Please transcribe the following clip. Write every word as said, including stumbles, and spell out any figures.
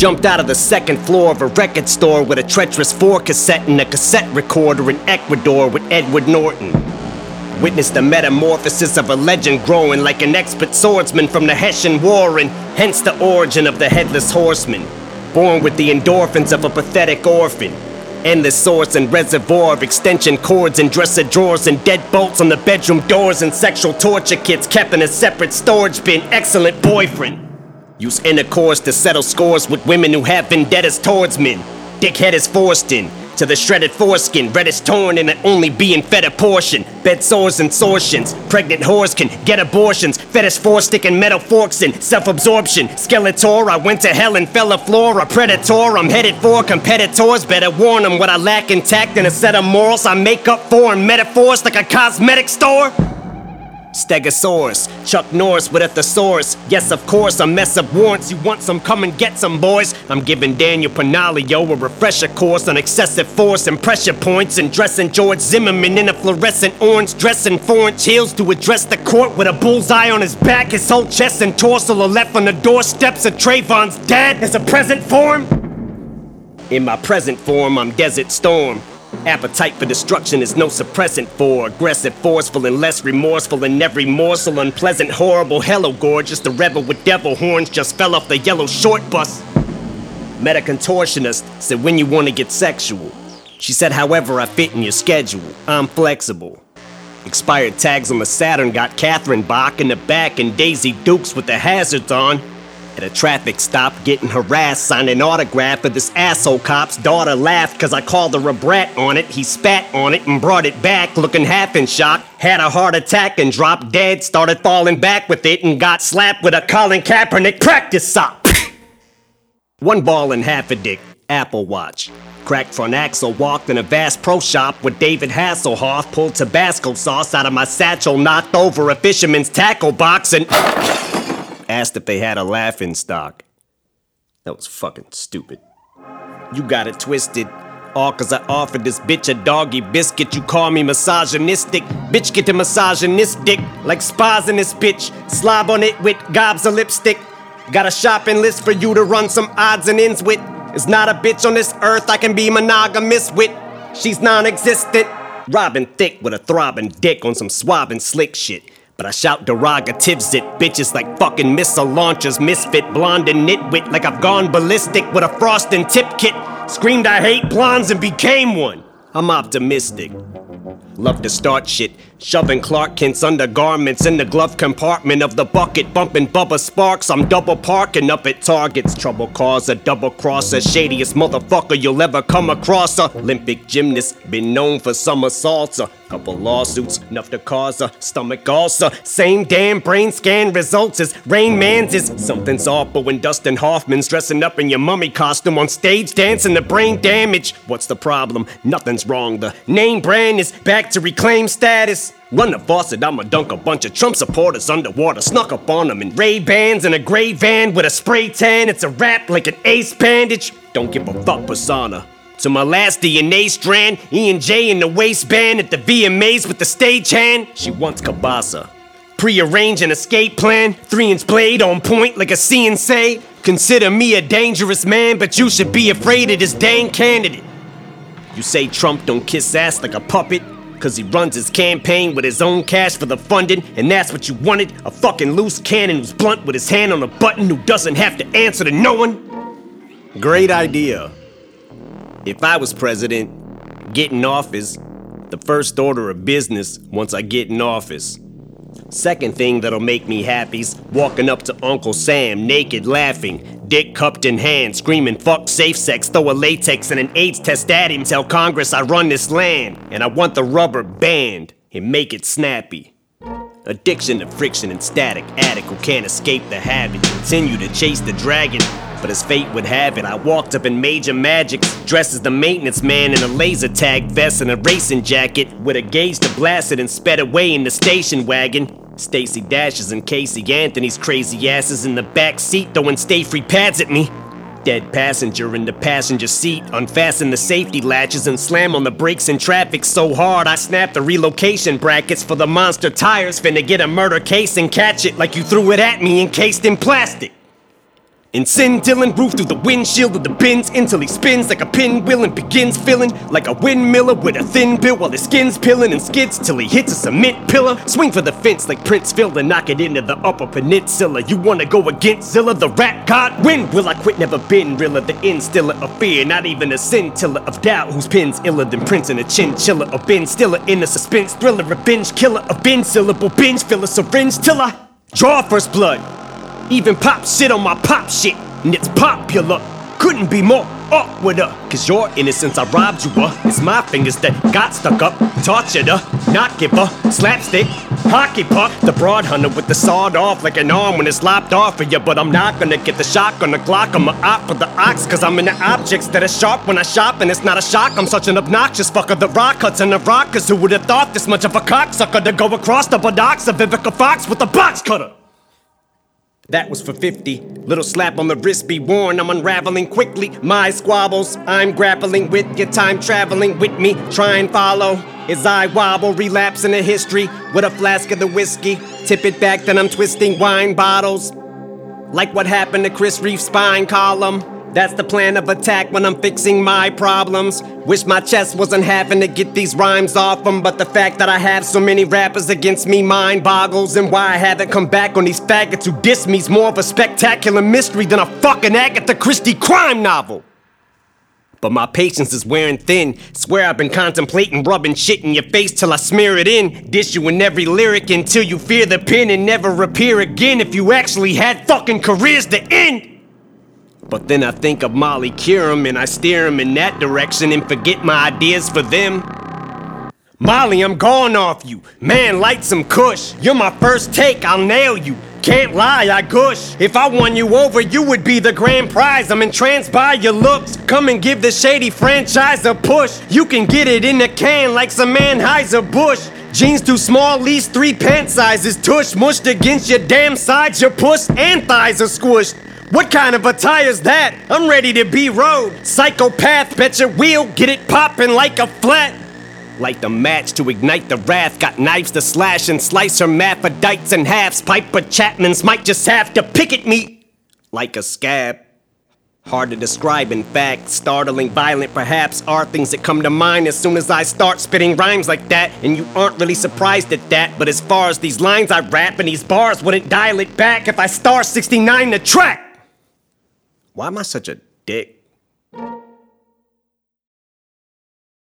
Jumped out of the second floor of a record store with a treacherous four cassette and a cassette recorder in Ecuador with Edward Norton. Witnessed the metamorphosis of a legend growing like an expert swordsman from the Hessian War, and hence the origin of the Headless Horseman. Born with the endorphins of a pathetic orphan. Endless source and reservoir of extension cords and dresser drawers and deadbolts on the bedroom doors and sexual torture kits kept in a separate storage bin. Excellent boyfriend. Use intercourse to settle scores with women who have vendettas towards men. Dickhead is forced in. To the shredded foreskin, red is torn and it only being fed a portion. Bed sores and sortions, pregnant whores can get abortions. Fetish four-stick and metal forks in self-absorption. Skeletor, I went to hell and fell a floor. A predator, I'm headed for competitors. Better warn them what I lack intact and a set of morals I make up for in metaphors like a cosmetic store. Stegosaurus, Chuck Norris with a thesaurus. Yes, of course, a mess of warrants. You want some, come and get some, boys. I'm giving Daniel Panaglio a refresher course on excessive force and pressure points, and dressing George Zimmerman in a fluorescent orange dress and four-inch heels to address the court with a bullseye on his back. His whole chest and torso are left on the doorsteps of Trayvon's dad as a present form. In my present form, I'm Desert Storm. Appetite for destruction is no suppressant for aggressive, forceful, and less remorseful in every morsel. Unpleasant, horrible, hello gorgeous. The rebel with devil horns just fell off the yellow short bus. Met a contortionist, said when you want to get sexual. She said however I fit in your schedule, I'm flexible. Expired tags on the Saturn got Catherine Bach in the back and Daisy Dukes with the hazards on. At a traffic stop, getting harassed, signed an autograph for this asshole cop's daughter laughed cause I called her a brat on it. He spat on it and brought it back, looking half in shock. Had a heart attack and dropped dead, started falling back with it and got slapped with a Colin Kaepernick practice sock. One ball and half a dick, Apple Watch. Cracked front axle, walked in a vast pro shop with David Hasselhoff, pulled Tabasco sauce out of my satchel, knocked over a fisherman's tackle box and asked if they had a laughing stock. That was fucking stupid. You got it twisted. All cause I offered this bitch a doggy biscuit. You call me misogynistic. Bitch get the misogynistic. Like spas in this bitch. Slob on it with gobs of lipstick. Got a shopping list for you to run some odds and ends with. There's not a bitch on this earth I can be monogamous with. She's non-existent. Robbing thick with a throbbing dick on some swabbing slick shit. But I shout derogatives at bitches like fucking missile launchers, misfit, blonde and nitwit, like I've gone ballistic with a frosting tip kit. Screamed I hate blondes and became one. I'm optimistic. Love to start shit, shoving Clark Kent's undergarments in the glove compartment of the bucket, bumping Bubba Sparks. I'm double parking up at Target's. Trouble causer, double crosser, shadiest motherfucker you'll ever come across. A Olympic gymnast, been known for summer salsa. Couple lawsuits, enough to cause a stomach ulcer. Same damn brain scan results as Rain Man's is. Something's off, but when Dustin Hoffman's dressing up in your mummy costume on stage dancing to brain damage. What's the problem? Nothing's wrong. The name brand is back to reclaim status. Run the faucet, I'ma dunk a bunch of Trump supporters underwater. Snuck up on them in Ray-Bans in a gray van with a spray tan. It's a wrap like an ace bandage. Don't give a fuck persona. To my last D N A strand, E and J in the waistband at the V M As with the stagehand. She wants Kabasa. Pre-arrange an escape plan, three-inch blade on point like a C N C. Consider me a dangerous man, but you should be afraid of this dang candidate. You say Trump don't kiss ass like a puppet, cause he runs his campaign with his own cash for the funding, and that's what you wanted? A fucking loose cannon who's blunt with his hand on a button, who doesn't have to answer to no one? Great idea. If I was president, get in office, the first order of business once I get in office. Second thing that'll make me happy's walking up to Uncle Sam, naked, laughing, dick cupped in hand, screaming fuck safe sex, throw a latex and an AIDS test at him, tell Congress I run this land, and I want the rubber banned, and make it snappy. Addiction to friction and static, addict who can't escape the habit, continue to chase the dragon. But as fate would have it, I walked up in Major Magic's, dressed as the maintenance man in a laser tag vest and a racing jacket, with a gauge to blast it and sped away in the station wagon. Stacey Dashes and Casey Anthony's crazy asses in the back seat throwing stay-free pads at me. Dead passenger in the passenger seat, unfasten the safety latches and slam on the brakes in traffic so hard I snapped the relocation brackets for the monster tires. Finna get a murder case and catch it like you threw it at me encased in plastic. And scintillant roof through the windshield of the Benz until he spins like a pinwheel and begins filling like a windmiller with a thin bill while his skin's peeling and skids till he hits a cement pillar. Swing for the fence like Prince Phil and knock it into the Upper Peninsula. You wanna go against Zilla, the rap god? When will I quit? Never been realer, the instiller of fear, not even a scintilla of doubt. Whose pen's iller than Prince and a chinchilla or Ben Stiller in a suspense thriller, a binge killer, a binge syllable binge filler, syringe till I draw first blood. Even pop shit on my pop shit, and it's popular. Couldn't be more awkwarder, cause your innocence I robbed you of. It's my fingers that got stuck up, tortured her, not give her, slapstick, hockey puck. The broad hunter with the sawed off like an arm when it's lopped off of you. But I'm not gonna get the shock on the Glock, I'm a op for the ox. Cause I'm into objects that are sharp when I shop, and it's not a shock. I'm such an obnoxious fucker, the rock cuts and the rockers. Who would've thought this much of a cocksucker to go across the buttocks of Vivica Fox with a box cutter? That was for fifty. Little slap on the wrist be worn. I'm unraveling quickly my squabbles. I'm grappling with your time traveling with me. Try and follow as I wobble, relapse into history with a flask of the whiskey. Tip it back, then I'm twisting wine bottles. Like what happened to Chris Reef's spine column. That's the plan of attack when I'm fixing my problems. Wish my chest wasn't having to get these rhymes off them, but the fact that I have so many rappers against me mind boggles. And why I haven't come back on these faggots who diss me's more of a spectacular mystery than a fucking Agatha Christie crime novel. But my patience is wearing thin. Swear I've been contemplating rubbing shit in your face till I smear it in. Dish you in every lyric until you fear the pen and never appear again if you actually had fucking careers to end. But then I think of Molly Curum and I steer him in that direction and forget my ideas for them. Molly, I'm gone off you. Man, light some kush. You're my first take, I'll nail you. Can't lie, I gush. If I won you over, you would be the grand prize. I'm entranced by your looks. Come and give the shady franchise a push. You can get it in the can like some Anheuser-Busch. Jeans too small, least three pant sizes. Tush mushed against your damn sides. Your puss and thighs are squished. What kind of attire's that? I'm ready to be rode. Psychopath, bet your wheel, get it poppin' like a flat. Light the match to ignite the wrath. Got knives to slash and slice hermaphrodites in halves. Piper Chapmans might just have to pick at me like a scab. Hard to describe, in fact. Startling, violent, perhaps, are things that come to mind as soon as I start spitting rhymes like that. And you aren't really surprised at that. But as far as these lines I rap and these bars wouldn't dial it back if I star sixty-nine the track. Why am I such a dick?